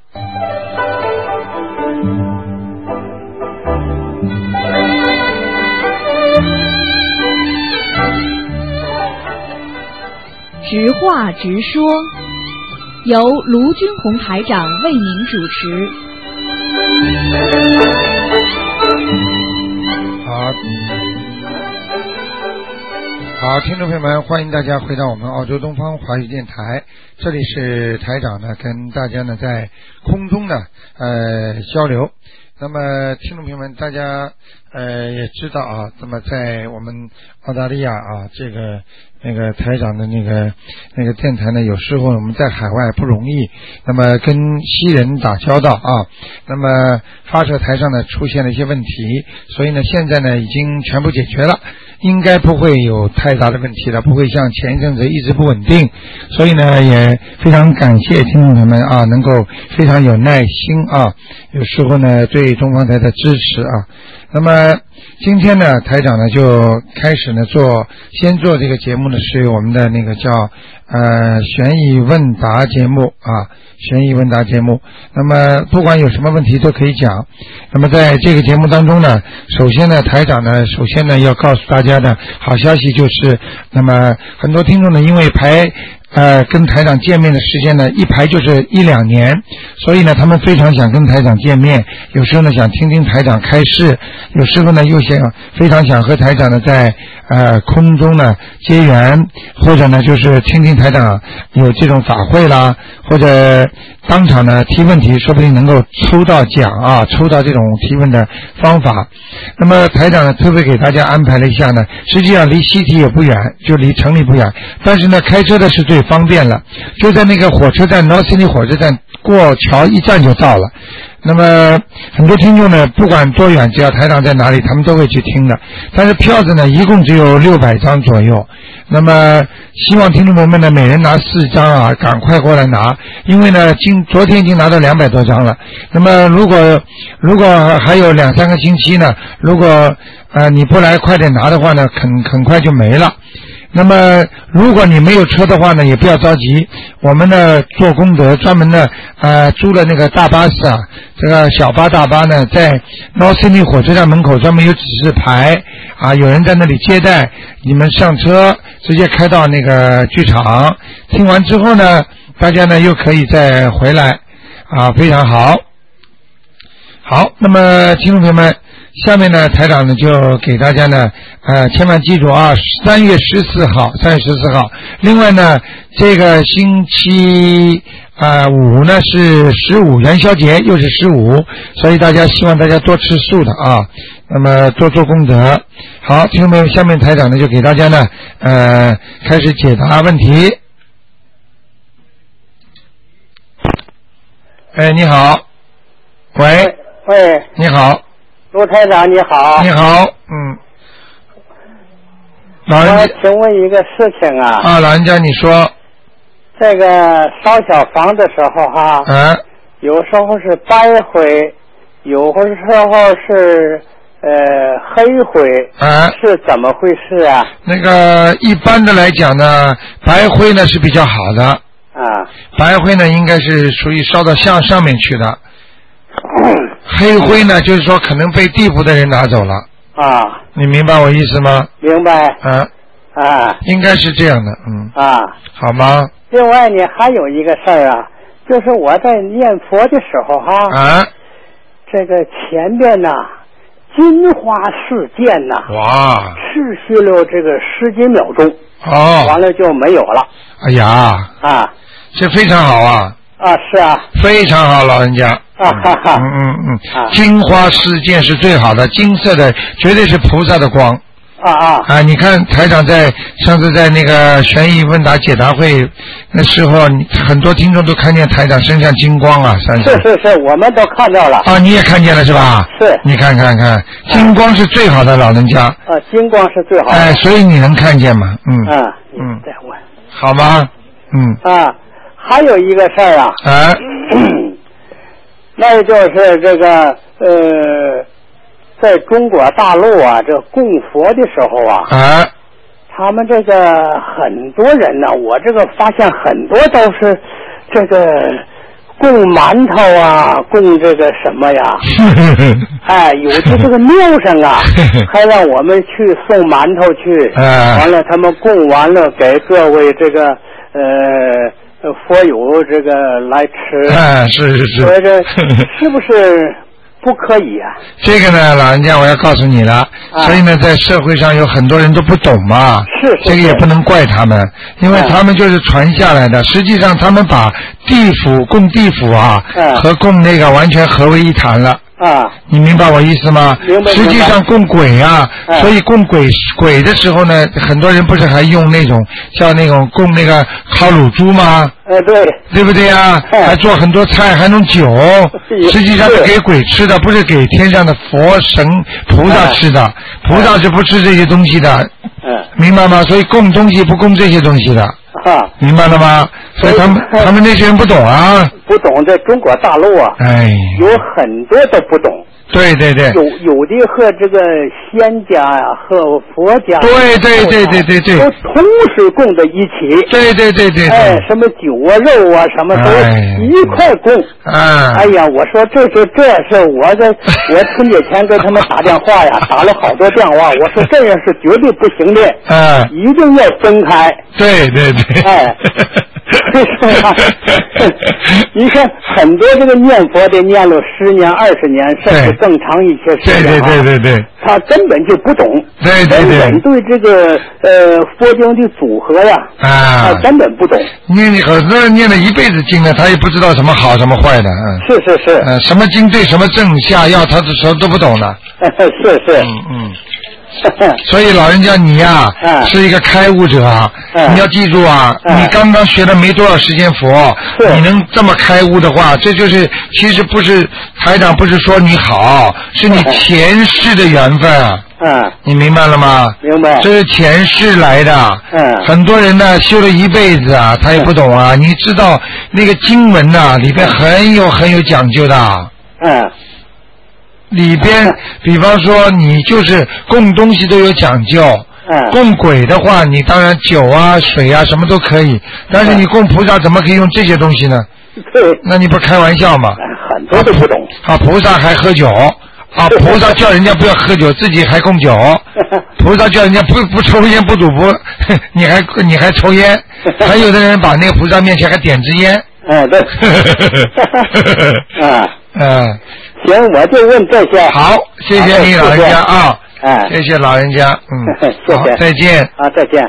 直话直说，由卢军红台长为您主持。 好，听众朋友们，欢迎大家回到我们澳洲东方华语电台，这里是台长呢跟大家呢在空中呢交流。那么听众朋友们，大家也知道啊，那么在我们澳大利亚啊，这个那个台长的那个电台呢，有时候我们在海外不容易，那么跟西人打交道啊，那么发射台上呢出现了一些问题，所以呢现在呢已经全部解决了，应该不会有太大的问题了，不会像前一阵子一直不稳定，所以呢也非常感谢听众朋友们啊，能够非常有耐心啊，有时候呢对东方台的支持啊。那么今天呢台长呢就开始呢先做这个节目呢是我们的那个叫悬疑问答节目啊，悬疑问答节目。那么不管有什么问题都可以讲。那么在这个节目当中呢，首先呢台长呢要告诉大家的好消息就是，那么很多听众呢因为跟台长见面的时间呢一排就是1-2年，所以呢他们非常想跟台长见面，有时候呢想听听台长开示，有时候呢又非常想和台长呢在空中呢结缘，或者呢就是听听台长有这种法会啦，或者当场呢提问题，说不定能够抽到奖啊，抽到这种提问的方法。那么台长呢特别给大家安排了一下呢，实际上离西体也不远，就离城里不远，但是呢开车的是最方便了，就在那个火车站 North Sydney 火车站过桥一站就到了。那么很多听众呢不管多远，只要台长在哪里他们都会去听的，但是票子呢一共只有600张左右。那么希望听众朋友们呢每人拿4张啊，赶快过来拿，因为呢昨天已经拿到200多张了。那么如果还有2-3个星期呢，如果你不来快点拿的话呢，很快就没了。那么如果你没有车的话呢，也不要着急，我们呢做功德，专门呢租了那个大巴士啊，这个小巴大巴呢在 North Sydney 火车站门口专门有指示牌啊，有人在那里接待你们上车，直接开到那个剧场，听完之后呢大家呢又可以再回来啊，非常好。好，那么听众朋友们，下面呢台长呢就给大家呢千万记住啊，3月14号。另外呢这个星期5呢是15元宵节，又是15，所以希望大家多吃素的啊，那么多做功德。好，听众朋友，下面台长呢就给大家呢开始解答问题。你好。喂，你好， 卢台长你好。 你好，老人家， 我请问一个事情啊。 老人家你说。 这个烧小房的时候哈，有时候是白灰，有的时候是黑灰，是怎么回事啊？那个一般的来讲呢，白灰呢是比较好的白灰呢应该是属于烧到上面去的，黑灰呢就是说可能被地府的人拿走了你明白我意思吗？ 明白应该是这样的好吗？ 另外呢还有一个事儿啊，就是我在念佛的时候哈这个前边呢金花四溅呐， 哇， 持续了这个10几秒钟完了就没有了。 哎呀这非常好是啊， 非常好，老人家金花四溅是最好的，金色的绝对是菩萨的光你看台长上次在那个悬疑问答解答会那时候，很多听众都看见台长身上金光是，我们都看到了你也看见了是吧？ 是， 你看金光是最好的，老人家金光是最好的所以你能看见吗？ 再问好吗？ 还有一个事儿那就是这个在中国大陆这供佛的时候他们这个很多人呢，我这个发现很多都是这个供供馒头啊，供这个什么呀？哎，有的这个庙上啊，还让我们去送馒头去，完了他们供完了给各位这个佛友这个来吃。 是。 所以这是不是不可以啊？ 这个呢，老人家我要告诉你了。所以呢，在社会上有很多人都不懂嘛。 是。 这个也不能怪他们，因为他们就是传下来的。实际上，他们把地府供地府啊，和供那个完全合为一谈了。你明白我意思吗？ 明白。 实际上供鬼啊，所以供鬼的时候呢，很多人不是还用那种叫那种供那个烤乳猪吗？对不对啊？还做很多菜，还弄酒，实际上是给鬼吃的，不是给天上的佛神菩萨吃的。菩萨是不吃这些东西的，明白吗？所以供东西不供这些东西的。明白了吗？所以他们那些人不懂啊， 不懂在中国大陆啊，有很多都不懂。 对，有的和这个仙家呀和佛家， 对， 都同时供在一起。 对， 什么酒啊肉啊什么都一块供。哎呀，我说这是我春节前给他们打电话呀，打了好多电话，我说这样是绝对不行的，一定要分开。 对。 是吧？你看很多这个念佛的念了10年20年，甚至更长一些时间。 对， 他根本就不懂。对，根本对这个佛经的组合呀，他根本不懂。 很多人念了一辈子经了，他也不知道什么好什么坏的。 是。 什么经对什么正下药，他都不懂的。 是。 所以老人家你呀，是一个开悟者，你要记住啊，你刚刚学了没多少时间佛，你能这么开悟的话，这就是其实不是台长不是说你好，是你前世的缘分。你明白了吗？ 明白。 这是前世来的。很多人呢修了一辈子啊，他也不懂啊。你知道那个经文呐，里边很有讲究的。里边比方说你就是供东西都有讲究。供鬼的话，你当然酒啊水啊什么都可以，但是你供菩萨怎么可以用这些东西呢？那你不开玩笑吗？ 很多都不懂。 菩萨还喝酒。菩萨叫人家不要喝酒，自己还供酒。菩萨叫人家不抽烟不赌博，你还抽烟。还有的人把那个菩萨面前还点支烟。 对。行，我就问这些。 好，谢谢你老人家啊。谢谢老人家。 谢谢。 再见。 再见。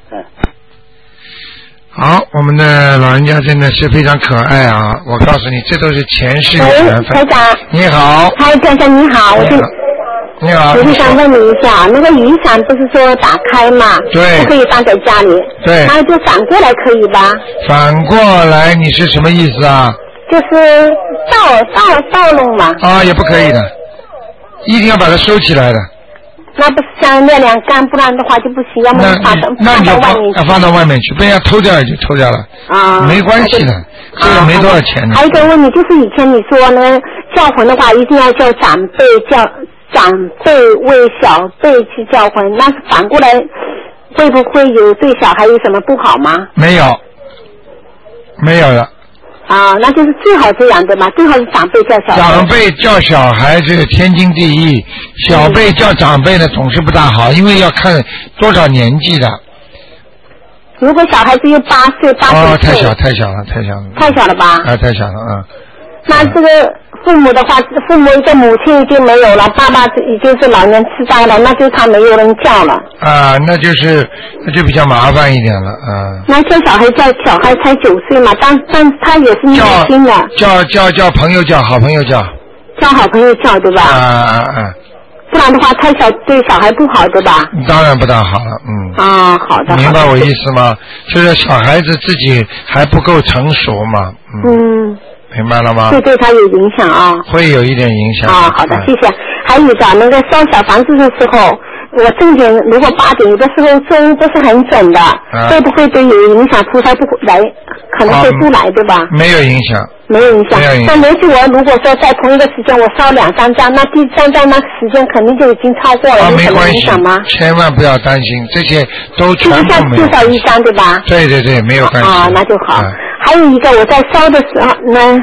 好，我们的老人家真的是非常可爱啊！我告诉你，这都是前世的缘分。 台长。 你好。 台长你好， 你好。 我就想问你一下，那个雨伞不是说打开嘛？ 对。 不可以放在家里。 对。 那就反过来可以吧？ 反过来你是什么意思啊？ 就是倒弄嘛。 也不可以的，一定要把它收起来的。 那不是像晾干，不然的话就不行，要么放到外面去。 放到外面去，被人家偷掉也就偷掉了。没关系的，这个没多少钱的。 还有一个问题，就是以前你说呢，叫魂的话一定要叫长辈为小辈去叫魂，那是反过来会不会有对小孩有什么不好吗？ 没有了。 那就是最好这样的嘛，最好是长辈叫小孩。 长辈叫小孩这个天经地义，小辈叫长辈呢总是不大好，因为要看多少年纪的。 如果小孩只有8岁8岁。 太小了。 太小了吧？ 太小了。 那这个父母的话，父母的母亲已经没有了，爸爸已经是老年痴呆了，那就他没有人叫了。那就比较麻烦一点了。 那叫小孩才9岁嘛，但他也是年轻的。 叫朋友叫，好朋友叫。 叫好朋友叫，对吧？不然的话太小对小孩不好，对吧？ 当然不大好了。 好的。 明白我意思吗？就是小孩子自己还不够成熟嘛。明白了吗？ 会对他有影响啊。 会有一点影响。 好的，谢谢。还有一个那个烧小房子的时候，我正点如果8点，有的时候钟不是很准的，会不会对有影响？菩萨不来，可能会不来，对吧？ 没有影响。 没有影响。但也许我如果说在同一个时间我烧2、3张，那第3张那时间肯定就已经超过了，有什么影响吗？ 千万不要担心，这些都全部没有。 至少1张，对吧？ 对，没有关系。 那就好。还有一个，我在烧的时候呢，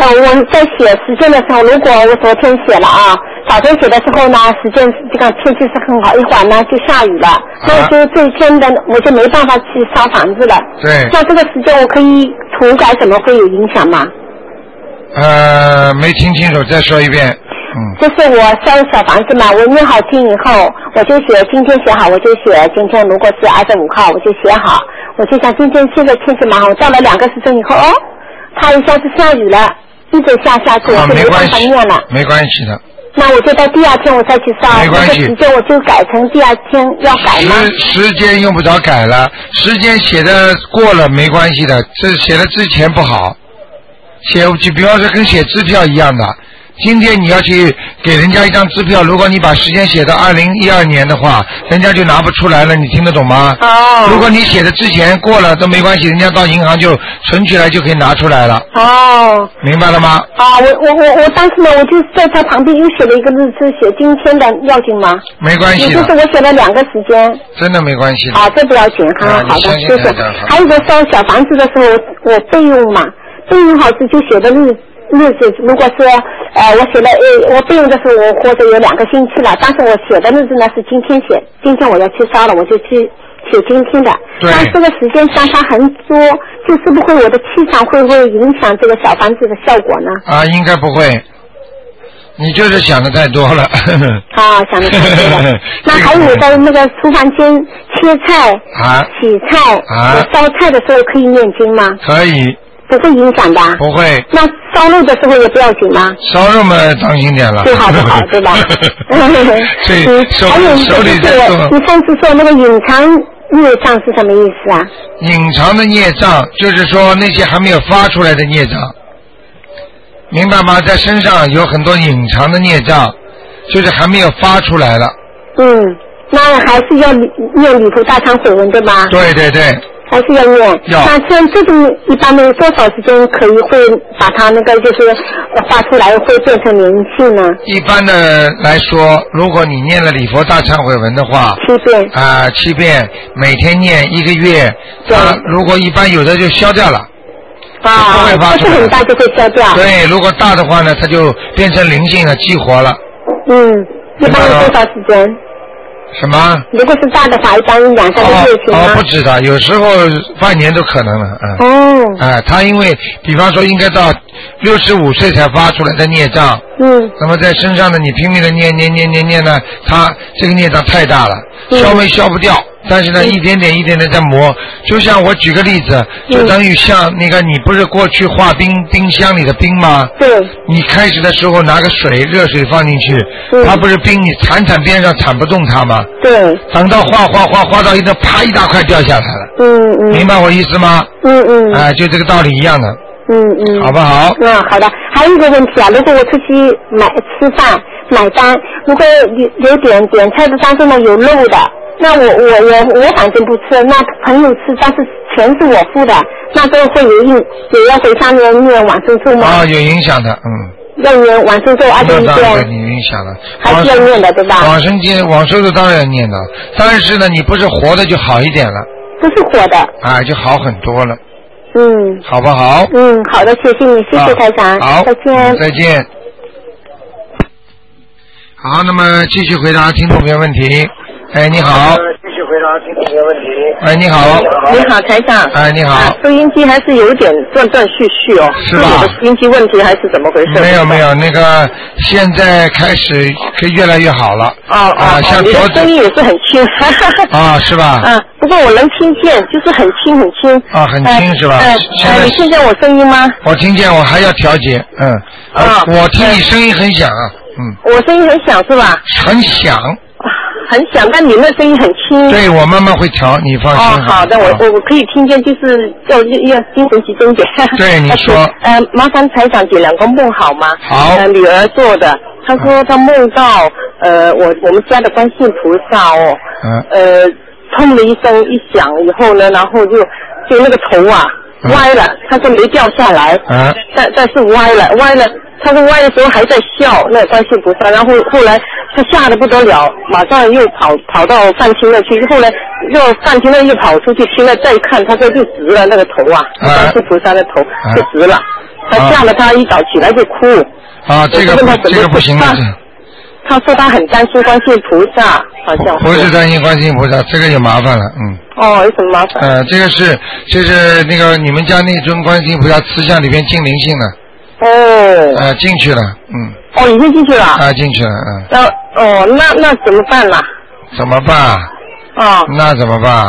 我在写时间的时候，如果我昨天写了啊，早晨写的时候呢，时间这个天气是很好，一会儿呢就下雨了，所以就这一天的我就没办法去烧房子了。 对。 像这个时间我可以涂改，怎么会有影响吗？ 没听清楚，再说一遍。 就是我烧小房子嘛，我念好经以后，我就写今天写好，我就写今天如果是25号，我就写好，我就想今天现在天气蛮好，到了2个时辰以后，它一下子下雨了，一直下去，我就没办法念了。 没关系的。 那我就到第二天我再去烧， 没关系。 这个时间我就改成第二天要改吗？ 时间用不着改了，时间写的过了没关系的，这写的之前不好，就比方说跟写支票一样的。今天你要去给人家一张支票，如果你把时间写到2012年的话，人家就拿不出来了，你听得懂吗？如果你写的之前过了都没关系，人家到银行就存起来就可以拿出来了。明白了吗？ 我当时呢，我就在他旁边又写了一个日子，写今天的要紧吗？ 没关系的。 也就是我写了2个时间。 真的没关系的。 这不要紧哈，好的，谢谢。还有一个烧小房子的时候，我备用嘛，备用好是就写的日子，如果是我写了我备用的时候，我或者有2个星期了，但是我写的日子呢是今天写，今天我要去烧了，我就去写今天的。但这个时间相差很多，就是不会我的气场会不会影响这个小房子的效果呢？ 应该不会，你就是想的太多了。 想的太多了。那还有在那个厨房间切菜、洗菜、烧菜的时候可以念经吗？ 可以。 不会影响的。 不会。 那烧肉的时候也不要紧吗？ 烧肉嘛，当心点了。 最好不好，对吧？还有手里在做。 你上次说那个隐藏孽障是什么意思啊？ 隐藏的孽障就是说那些还没有发出来的孽障，明白吗？在身上有很多隐藏的孽障，就是还没有发出来了。 那还是要念礼佛大忏悔文对吧？ 对对对。 还是要念。那像这种一般的多少时间可以会把它那个就是画出来会变成灵性呢？ 一般的来说，如果你念了礼佛大忏悔文的话 ，7遍 7遍，每天念1个月，如果一般有的就消掉了。不会发出来。 不是很大就会消掉。 对，如果大的话呢，它就变成灵性了，激活了。 一般有多少时间？ 什么？ 如果是大的话，一般2-3个月行吗？ 不止的，有时候半年都可能了。他因为比方说应该到65岁才发出来的孽障，那么在身上呢，你拼命的念呢，他这个孽障太大了，消不掉。但是呢，一点点在磨，就像我举个例子，就等于像那个你不是过去化冰箱里的冰吗？ 对。 你开始的时候拿个热水放进去，它不是冰，你铲边上铲不动它吗？ 对。 等到化到一个啪一大块掉下来了。明白我意思吗？就这个道理一样的。好不好？ 好的。还有一个问题啊，如果我出去吃饭买单，如果有点菜的当中呢有肉的。那我反正不吃，那朋友吃，但是钱是我付的，那这个会也要回上面念往生咒吗？ 有影响的， 要念往生咒21遍。 当然有影响了， 还是要念的，对吧？ 往生咒当然要念的，但是呢，你不是活的就好一点了。 不是活的。 就好很多了。好不好？ 好的，谢谢你，谢谢台长。 好， 再见。 再见。好，那么继续回答听众朋友问题。你好。继续回答听众朋友问题。你好。 你好，台长。 你好。 收音机还是有点断断续续哦。 是吧？ 我的收音机问题还是怎么回事？ 没有，那个现在开始可以越来越好了。像你的声音也是很轻。 是吧？ 不过我能听见，就是很轻很轻。 很轻是吧？ 你听见我声音吗？ 我听见，我还要调节。我听你声音很响啊。 我声音很响是吧？ 很响。 很响，但你那声音很轻。 对，我慢慢会调，你放心。 好的，我可以听见，就是要精神集中点。 对，你说。 麻烦台长解2个梦好吗？ 好。 女儿做的，她说她梦到我们家的观世音菩萨砰的一声一响以后呢，然后就那个头歪了，她说没掉下来，但是歪了。他说歪的时候还在笑，那观世音菩萨，然后后来他吓得不得了，马上又跑到饭厅了去，后来又饭厅了又跑出去，听了再看，他说就直了那个头观世音菩萨的头就直了。 他吓得他一早起来就哭。 啊，这个不行的。 他说他很担心观世音菩萨，好像。 不是担心观世音菩萨，这个就麻烦了， 哦，有什么麻烦？ 这个就是那个你们家那尊观世音菩萨瓷像里边进灵性了。 哦。 进去了， 哦，已经进去了。 进去了， 那怎么办呢？ 怎么办？那怎么办？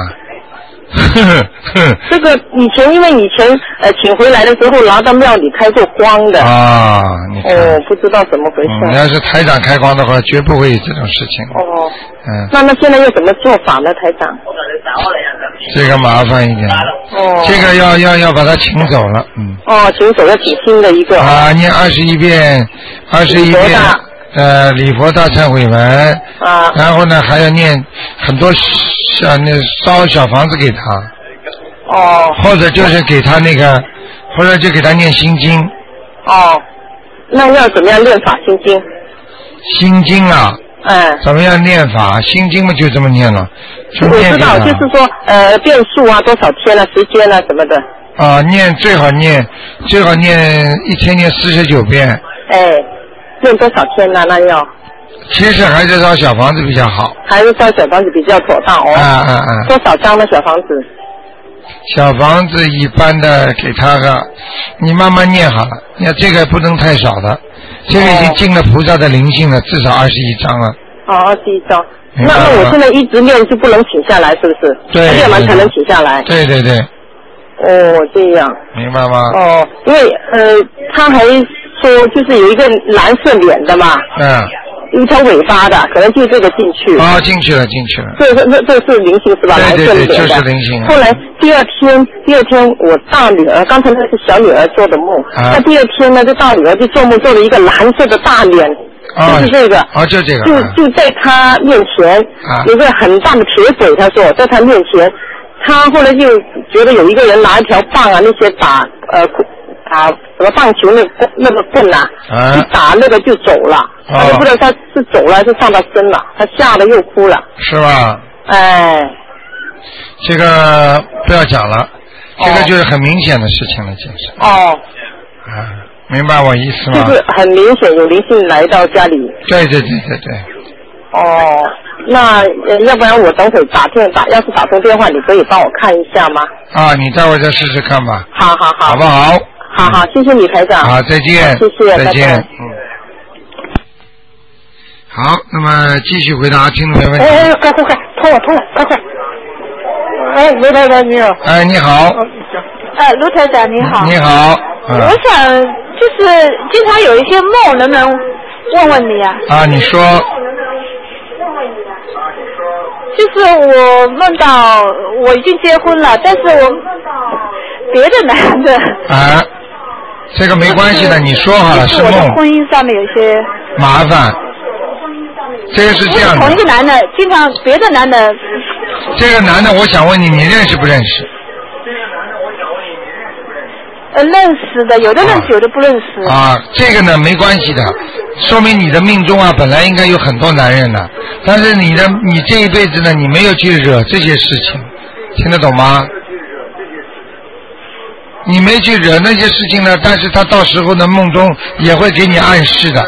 这个以前请回来的时候拿到庙里开过光的你看不知道怎么回事。 要是台长开光的话，绝不会有这种事情。 那现在要怎么做法呢，台长？ 这个麻烦一点。这个要把他请走了， 请走要请新的一个。 念21遍礼佛大忏悔文然后呢还要念很多烧小房子给他或者就是给他或者就给他念心经那要怎么样念法心经？ 心经怎么样念法？心经嘛就这么念了。 我知道，就是说变数多少天时间什么的。 最好念一天念49遍。 念多少天呢？那要？ 其实还是烧小房子比较好。 还是烧小房子比较妥当多少张的小房子？ 小房子一般的给他你慢慢念好了，你看这个不能太少的，这个已经进了菩萨的灵性了，至少21张了。 21张。那我现在一直念就不能停下来，是不是？ 对。 念完才能停下来。 对。 这样。 明白吗？ 因为他还说就是有一个蓝色脸的嘛。一条尾巴的，可能就这个进去。 进去了。 这是灵性是吧？蓝色脸的。 就是灵性。 后来第二天我大女儿，刚才那是小女儿做的梦，那第二天呢，这大女儿就做梦做了一个蓝色的大脸，就是这个。 就这个。 就在她面前有个很大的铁嘴，她说在她面前，她后来就觉得有一个人拿一条棒那些打什么棒球那个棍一打那个就走了，他就不知道他是走了还是上到身了，他吓得又哭了。 是吧？这个不要讲了，这个就是很明显的事情了，就是。明白我意思吗？ 就是很明显有灵性来到家里。 对。 那要不然我等会要是打通电话，你可以帮我看一下吗？ 你待会儿再试试看吧。 好， 好不好？ 好，谢谢你台长。 好，再见。 谢谢， 再见。好，那么继续回答听众朋友问题。 快，通了，快。卢台长你好。 你好。 卢台长你好。 你好。 我想就是经常有一些梦，能不能问问你啊？ 你说。 就是我梦到我已经结婚了，但是我别的男的。 这个没关系的，你说好了是梦。 我的婚姻上面有些麻烦。这个是这样的。 同一个男的，经常别的男的。 这个男的，我想问你，你认识不认识？ 认识的，有的认识，有的不认识。 这个呢没关系的，说明你的命中本来应该有很多男人的，但是你这一辈子呢，你没有去惹这些事情，听得懂吗？你没去惹那些事情呢，但是他到时候的梦中也会给你暗示的。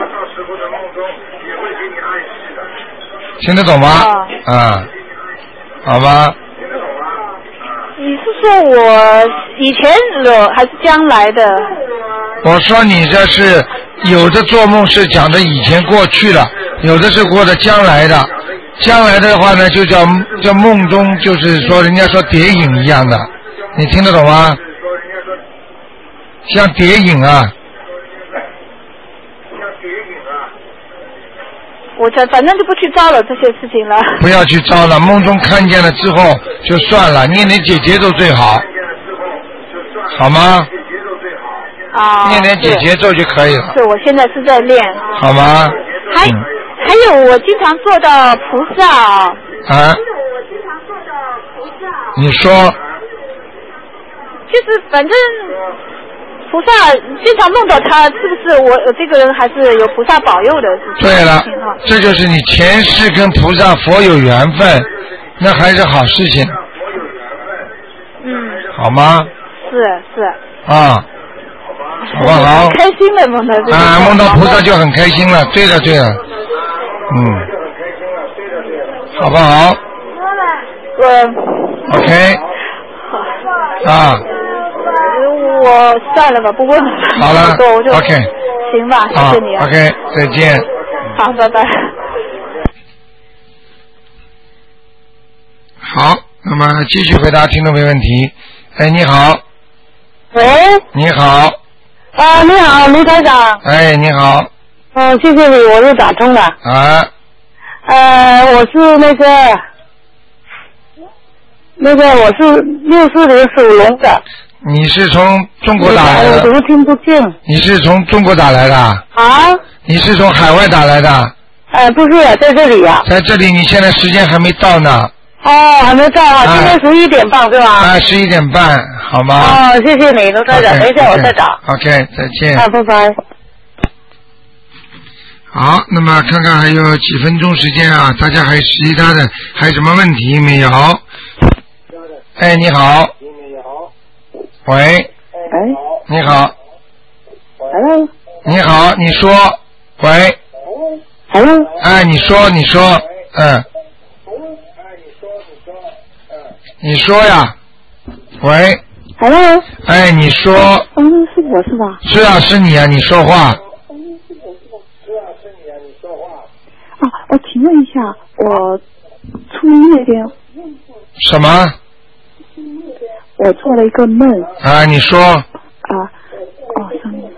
听得懂吗？好吧。 你是说我以前惹还是将来的？ 我说你这是有的做梦是讲的以前过去了，有的是过的将来的。将来的话呢，就叫梦中，就是说人家说谍影一样的，你听得懂吗？像谍影我反正就不去招了这些事情了。 不要去招了，梦中看见了之后就算了，念点姐姐咒最好，好吗？念点姐姐咒就可以了。 是，我现在是在练。 好吗？ 还有我经常做到菩萨。 你说。 就是反正。菩萨经常梦到他，是不是我这个人还是有菩萨保佑的？ 对了，这就是你前世跟菩萨佛有缘分，那还是好事情。 嗯。 好吗？ 是。 好不好？ 开心的梦到这个。 啊，梦到菩萨就很开心了。对了对了，好不好？OK。啊。 我算了吧，不问了。 好了。 我就 OK。 行吧，谢谢你啊。 OK， 再见。 好，拜拜。 好，那么继续回答听众没问题。哎，你好。 喂。 你好。 啊，你好，卢台长。 哎，你好。 谢谢你，我又打通了。 啊。 我是那个我是64年属龙的。 你是从中国打来的？ 我怎么听不见？ 你是从中国打来的？ 啊？ 你是从海外打来的？ 不是，在这里呀。 在这里，你现在时间还没到呢。 还没到啊，今天11点半对吧 ？11点半，好吗？ 谢谢你，卢台长，等一下我再打。 OK， 再见。 拜拜。 好，那么看看还有几分钟时间啊，大家还其他的还有什么问题没有？哎，你好。喂。 哎。 你好。 Hello。 你好，你说。喂。 Hello。 哎，你说。你说呀。喂。 Hello。 哎，你说。 是我是吧？ 是啊，是你啊，你说话。 我请问一下，我初一那天。 什么？ 我做了一个梦。 啊，你说。 上面。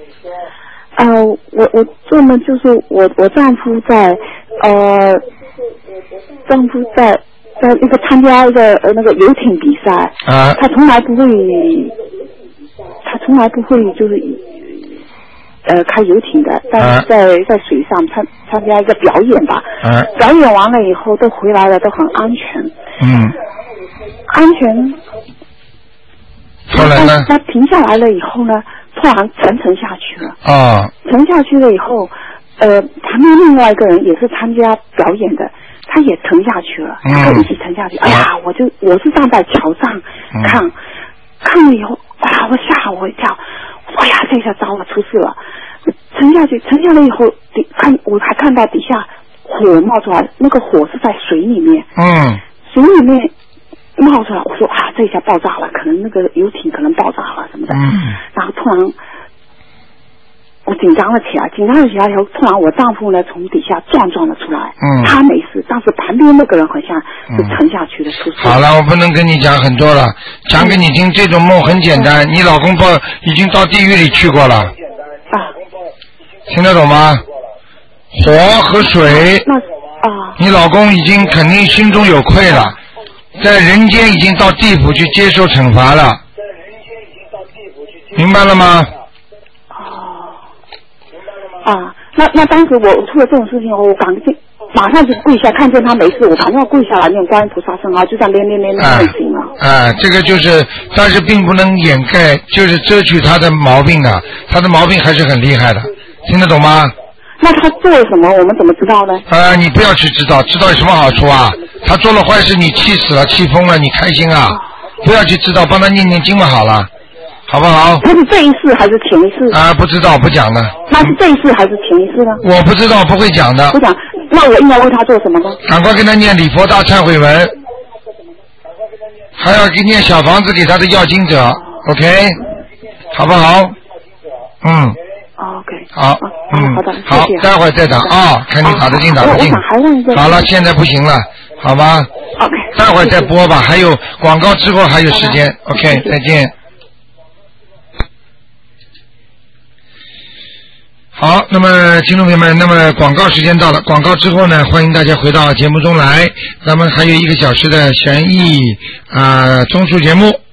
我做梦就是我丈夫在那个参加一个那个游艇比赛。 啊。 他从来不会就是开游艇的，但是在水上参加一个表演吧。表演完了以后都回来了，都很安全。安全。 后来呢？ 他停下来了以后呢，突然沉下去了。沉下去了以后，旁边另外一个人也是参加表演的，他也沉下去了，两个一起沉下去。哎呀，我是站在桥上看了以后，哇，我吓我一跳。哎呀，这下糟了，出事了！沉下来以后，我还看到底下火冒出来，那个火是在水里面。水里面冒出来，我说这下爆炸了，可能那个游艇可能爆炸了什么的。然后突然我紧张了起来以后，突然我丈夫呢从底下撞了出来。他没事，但是旁边那个人好像是沉下去的，出事。 好了，我不能跟你讲很多了，讲给你听。这种梦很简单，你老公已经到地狱里去过了。听得懂吗？火和水。你老公已经肯定心中有愧了，在人间已经到地府去接受惩罚了。明白了吗？ 那当时我出了这种事情，我马上就跪下，看见他没事，我马上跪下来念观音菩萨圣号，就这样念行了。 这个就是，但是并不能掩盖，就是遮去他的毛病的，他的毛病还是很厉害的，听得懂吗？ 那他做了什么？我们怎么知道呢？ 你不要去知道有什么好处啊？他做了坏事，你气死了，气疯了，你开心啊？不要去知道，帮他念经嘛好了。好不好？ 他是这一世还是前一世？ 不知道，不讲的。 那是这一世还是前一世呢？ 我不知道，不会讲的。 不讲，那我应该为他做什么呢？ 赶快跟他念礼佛大忏悔文，还要给念小房子给他的要经者 ，OK， 好不好 ？OK。 好， 好的， 好，待会儿再打看你打得进打不进。好了，现在不行了，好吧 ？OK。 待会儿再播吧，还有广告之后还有时间 ，OK， 再见。好，那么听众朋友们，那么广告时间到了，广告之后呢，欢迎大家回到节目中来，咱们还有1个小时的悬疑综述节目。